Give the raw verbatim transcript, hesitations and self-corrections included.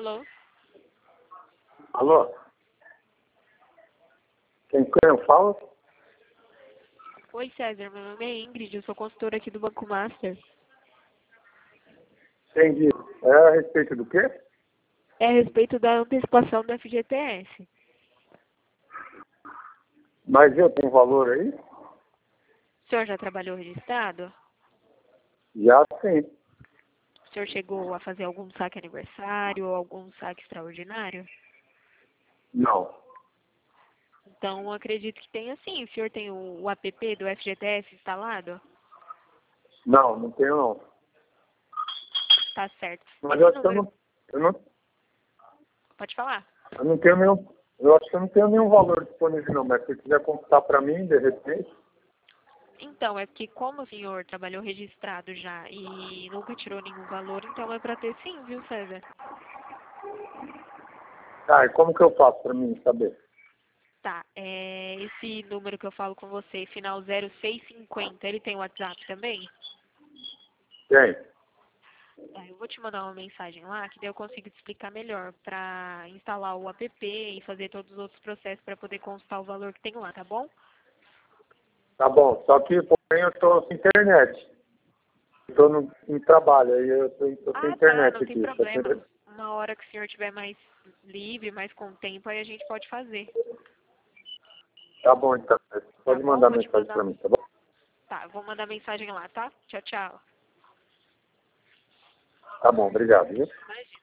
Alô? Alô? Quem, quem eu falo? Oi, César. Meu nome é Ingrid. Eu sou consultora aqui do Banco Master. Entendi. É a respeito do quê? É a respeito da antecipação do F G T S. Mas eu tenho valor aí? O senhor já trabalhou registrado? Já sim. O senhor chegou a fazer algum saque aniversário ou algum saque extraordinário? Não. Então, eu acredito que tenha sim. O senhor tem o, o app do F G T S instalado? Não, não tenho não. Tá certo. Mas Esse eu acho que eu número... não, eu não, Pode falar. eu não tenho nenhum. Eu acho que eu não tenho nenhum valor disponível não, mas se você quiser contar para mim, de repente. Então, é porque como o senhor trabalhou registrado já e nunca tirou nenhum valor, então é para ter sim, viu, César? Ah, e como que eu faço para mim saber? Tá, é, esse número que eu falo com você, final zero seis cinquenta, ele tem WhatsApp também? Tem. Tá, eu vou te mandar uma mensagem lá, que daí eu consigo te explicar melhor para instalar o app e fazer todos os outros processos para poder constar o valor que tem lá, tá bom? Tá bom, só que porém eu estou sem internet. Estou no, em trabalho, aí eu estou sem Ah, tá, internet não tem aqui. Só problema. tenho- Uma hora que o senhor tiver mais livre, mais com tempo, aí a gente pode fazer. Tá bom, então. Tá Pode bom? mandar Vou te mensagem para mandar. mim, tá bom? Tá, eu vou mandar mensagem lá, tá? Tchau, tchau. Tá bom, obrigado, viu? Imagina.